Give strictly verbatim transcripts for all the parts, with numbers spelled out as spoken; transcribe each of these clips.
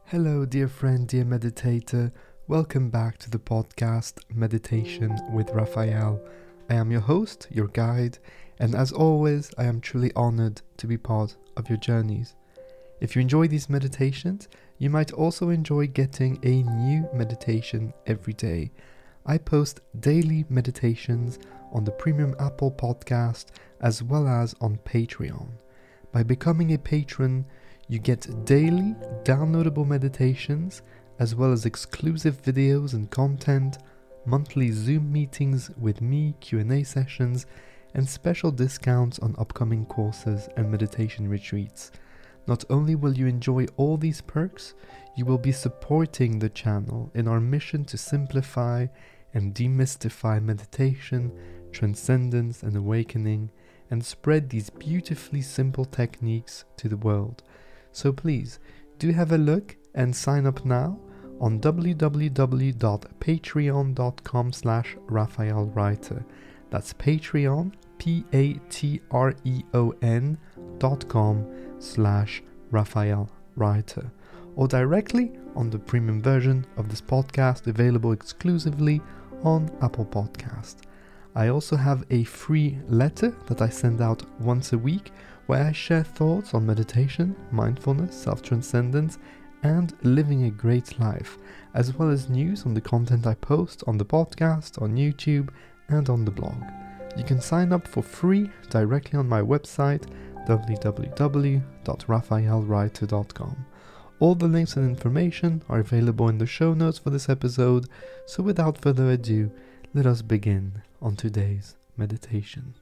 Hello, dear friend, dear meditator. Welcome back to the podcast Meditation with Raphael. I am your host, your guide, and as always, I am truly honored to be part of your journeys. If you enjoy these meditations, you might also enjoy getting a new meditation every day. I post daily meditations on the Premium Apple Podcast as well as on Patreon. By becoming a patron, you get daily downloadable meditations as well as exclusive videos and content, monthly Zoom meetings with me, Q and A sessions, and special discounts on upcoming courses and meditation retreats. Not only will you enjoy all these perks, you will be supporting the channel in our mission to simplify and demystify meditation, transcendence and awakening, and spread these beautifully simple techniques to the world. So please, do have a look and sign up now on w w w dot patreon dot com slash Raphael Reiter. That's Patreon, P A T R E O N dot com slash Raphael Reiter. Or directly on the premium version of this podcast available exclusively on Apple Podcast. I also have a free letter that I send out once a week where I share thoughts on meditation, mindfulness, self-transcendence, and living a great life, as well as news on the content I post on the podcast, on YouTube, and on the blog. You can sign up for free directly on my website, w w w dot raphael reiter dot com. All the links and information are available in the show notes for this episode, so without further ado, let us begin on today's meditation.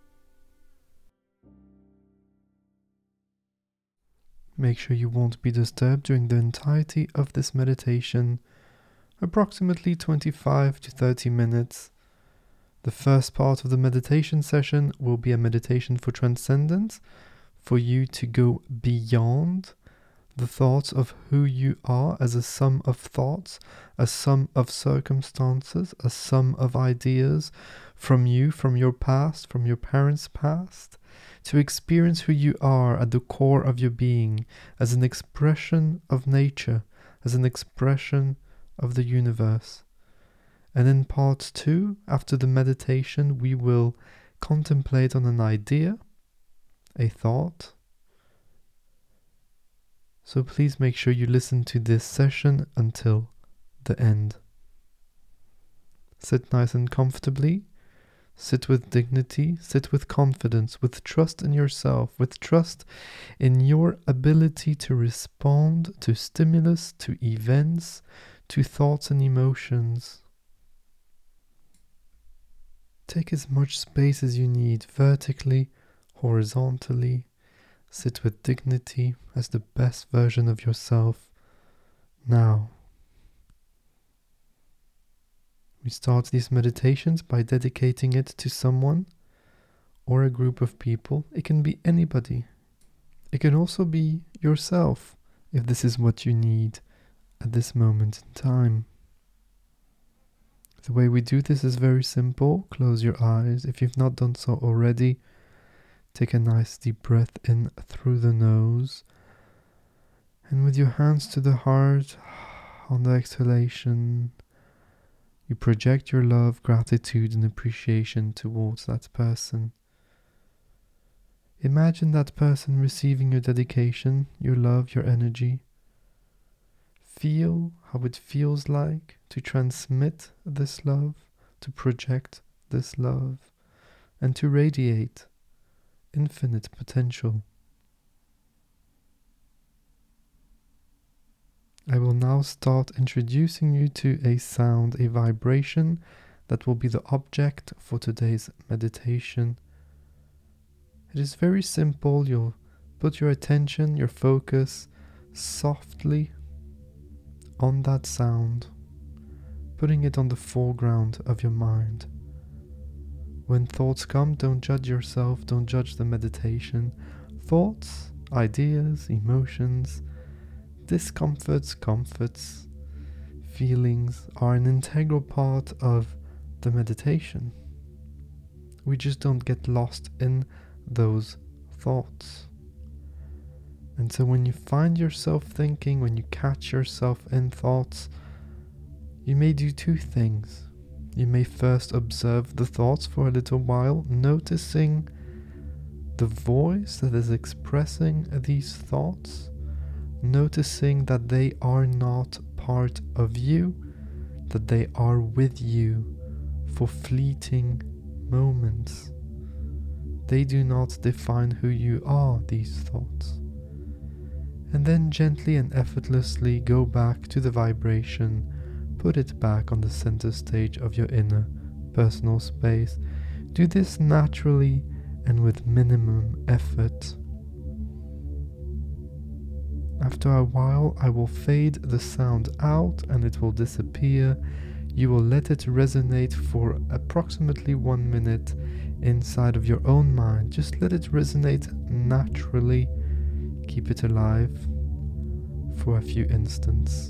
Make sure you won't be disturbed during the entirety of this meditation, approximately twenty-five to thirty minutes. The first part of the meditation session will be a meditation for transcendence, for you to go beyond the thoughts of who you are as a sum of thoughts, a sum of circumstances, a sum of ideas from you, from your past, from your parents' past, to experience who you are at the core of your being as an expression of nature, as an expression of the universe. And in part two, after the meditation, we will contemplate on an idea, a thought. So please make sure you listen to this session until the end. Sit nice and comfortably. Sit with dignity, sit with confidence, with trust in yourself, with trust in your ability to respond to stimulus, to events, to thoughts and emotions. Take as much space as you need, vertically, horizontally. Sit with dignity as the best version of yourself now. We start these meditations by dedicating it to someone or a group of people. It can be anybody. It can also be yourself, if this is what you need at this moment in time. The way we do this is very simple. Close your eyes. If you've not done so already, take a nice deep breath in through the nose. And with your hands to the heart, on the exhalation, you project your love, gratitude, and appreciation towards that person. Imagine that person receiving your dedication, your love, your energy. Feel how it feels like to transmit this love, to project this love, and to radiate infinite potential. I will now start introducing you to a sound, a vibration that will be the object for today's meditation. It is very simple. You'll put your attention, your focus softly on that sound, putting it on the foreground of your mind. When thoughts come, don't judge yourself, don't judge the meditation. Thoughts, ideas, emotions, discomforts, comforts, feelings are an integral part of the meditation. We just don't get lost in those thoughts. And so when you find yourself thinking, when you catch yourself in thoughts, you may do two things. You may first observe the thoughts for a little while, noticing the voice that is expressing these thoughts, noticing that they are not part of you, that they are with you for fleeting moments. They do not define who you are, these thoughts. And then gently and effortlessly go back to the vibration, put it back on the center stage of your inner personal space. Do this naturally and with minimum effort. After a while, I will fade the sound out and it will disappear. You will let it resonate for approximately one minute inside of your own mind. Just let it resonate naturally. Keep it alive for a few instants.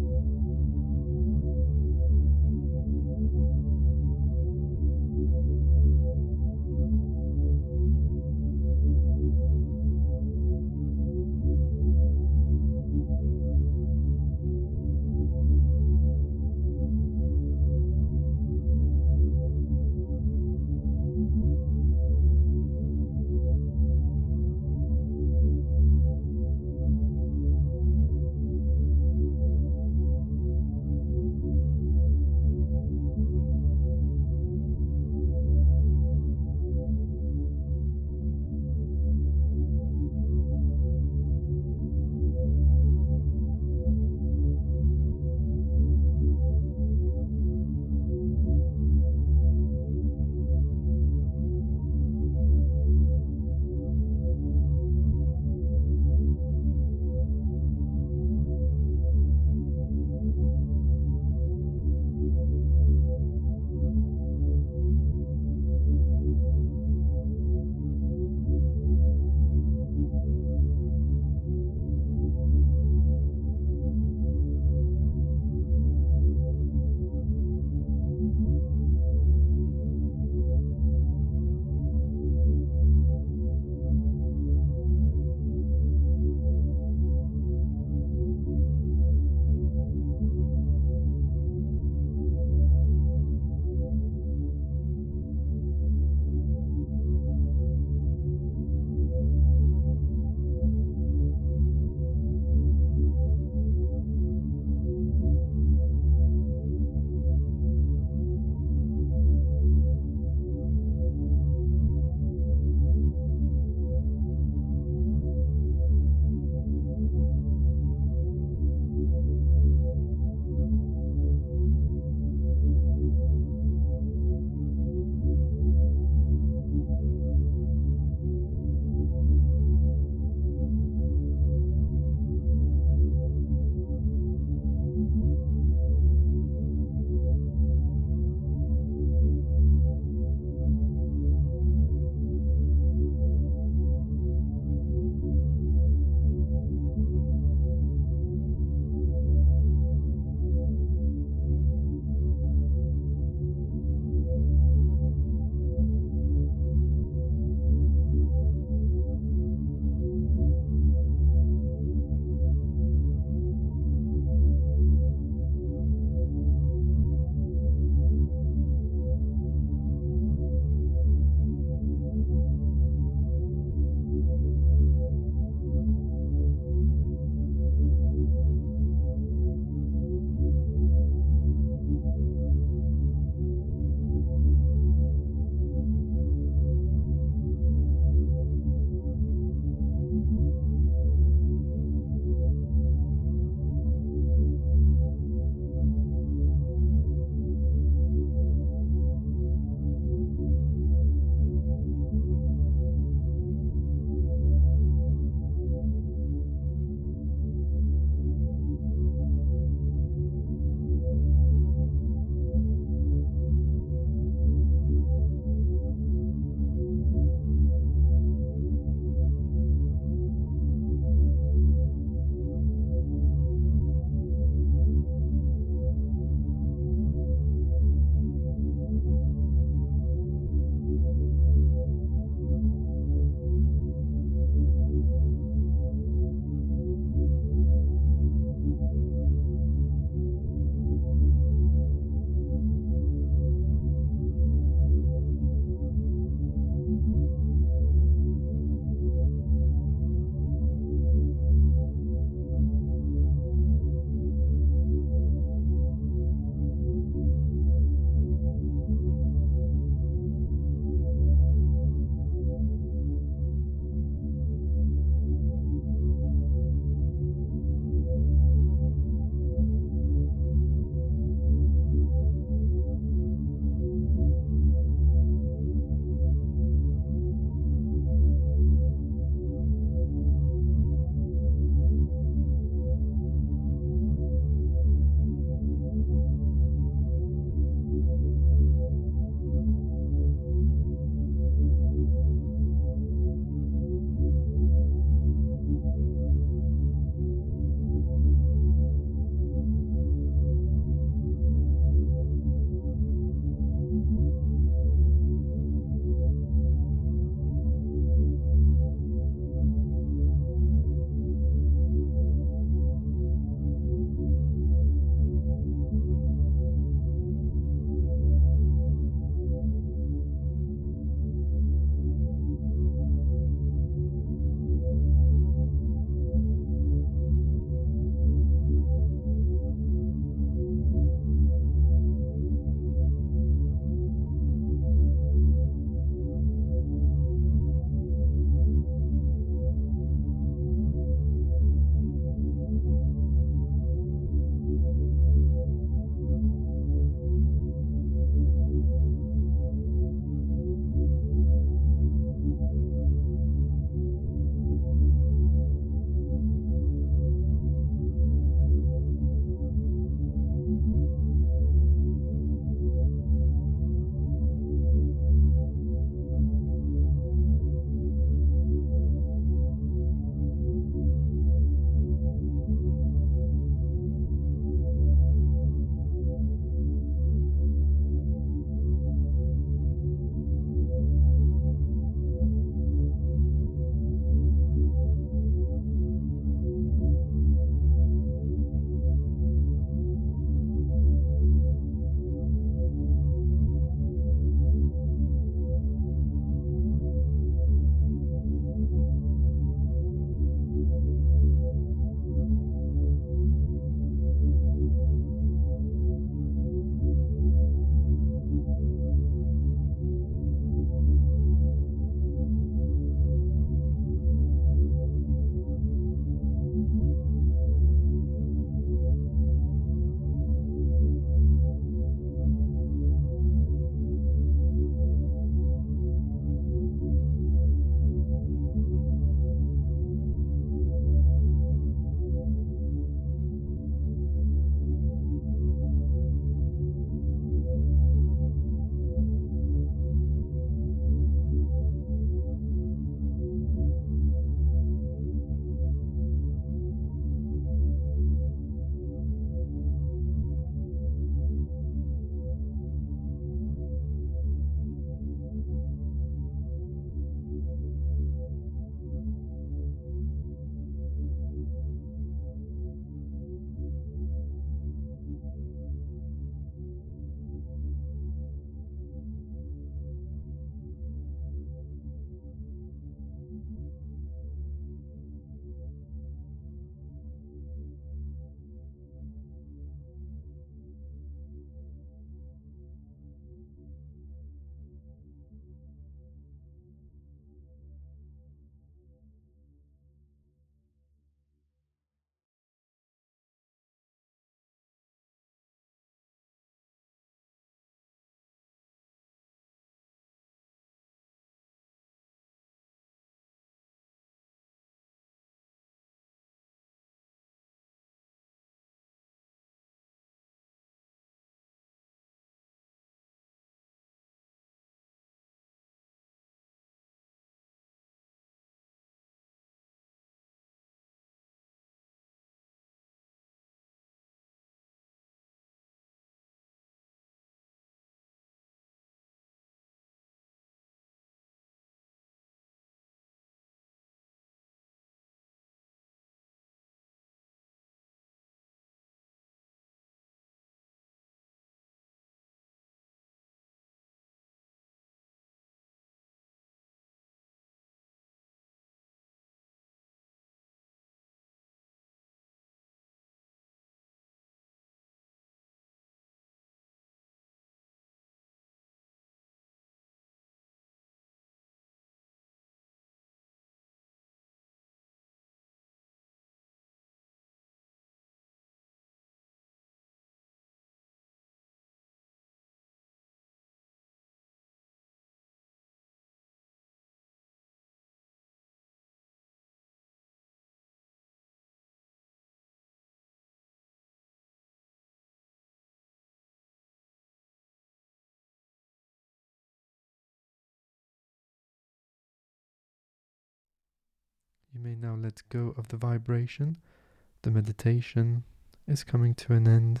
You may now let go of the vibration. The meditation is coming to an end.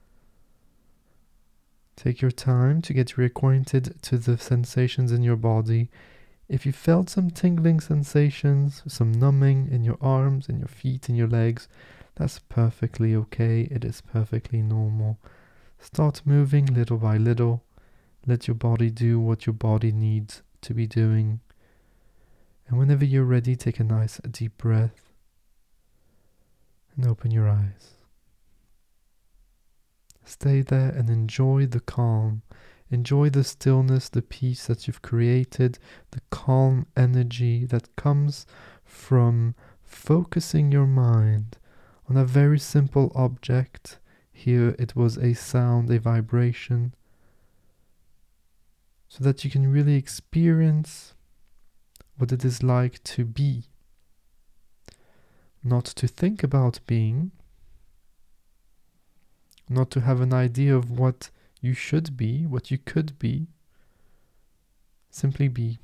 Take your time to get reacquainted to the sensations in your body. If you felt some tingling sensations, some numbing in your arms, in your feet, in your legs, that's perfectly okay. It is perfectly normal. Start moving little by little. Let your body do what your body needs to be doing. And whenever you're ready, take a nice deep breath and open your eyes. Stay there and enjoy the calm. Enjoy the stillness, the peace that you've created, the calm energy that comes from focusing your mind on a very simple object. Here it was a sound, a vibration, so that you can really experience what it is like to be. Not to think about being, not to have an idea of what you should be, what you could be. Simply be.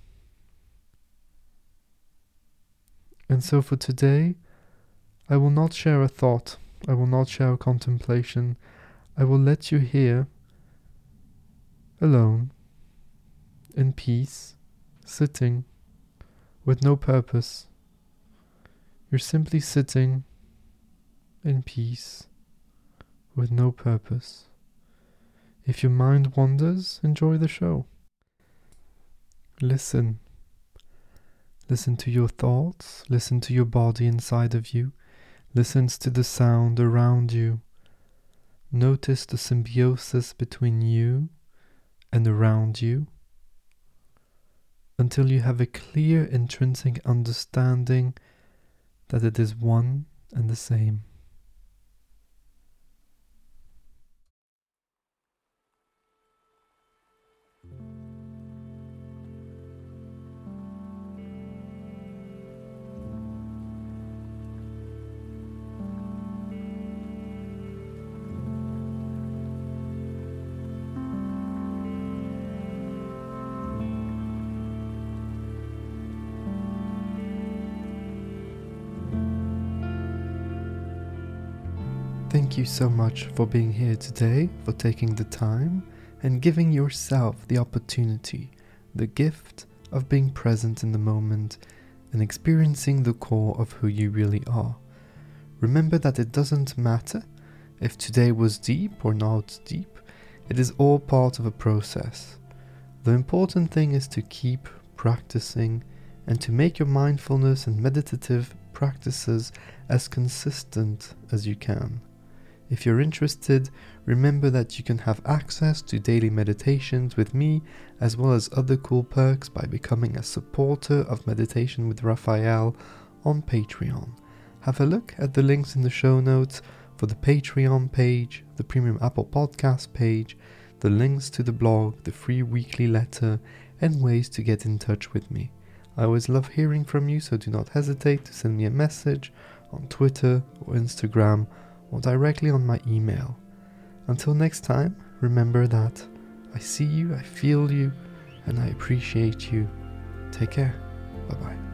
And so for today, I will not share a thought. I will not share a contemplation. I will let you here, alone, in peace, sitting, with no purpose. You're simply sitting in peace, with no purpose. If your mind wanders, enjoy the show. Listen. Listen to your thoughts. Listen to your body inside of you. Listen to the sound around you. Notice the symbiosis between you and around you, until you have a clear intrinsic understanding that it is one and the same. Thank you so much for being here today, for taking the time and giving yourself the opportunity, the gift of being present in the moment and experiencing the core of who you really are. Remember that it doesn't matter if today was deep or not deep. It is all part of a process. The important thing is to keep practicing and to make your mindfulness and meditative practices as consistent as you can. If you're interested, remember that you can have access to daily meditations with me, as well as other cool perks by becoming a supporter of Meditation with Raphael on Patreon. Have a look at the links in the show notes for the Patreon page, the Premium Apple Podcast page, the links to the blog, the free weekly letter, and ways to get in touch with me. I always love hearing from you, so do not hesitate to send me a message on Twitter or Instagram, or directly on my email. Until next time, remember that I see you, I feel you, and I appreciate you. Take care. Bye bye.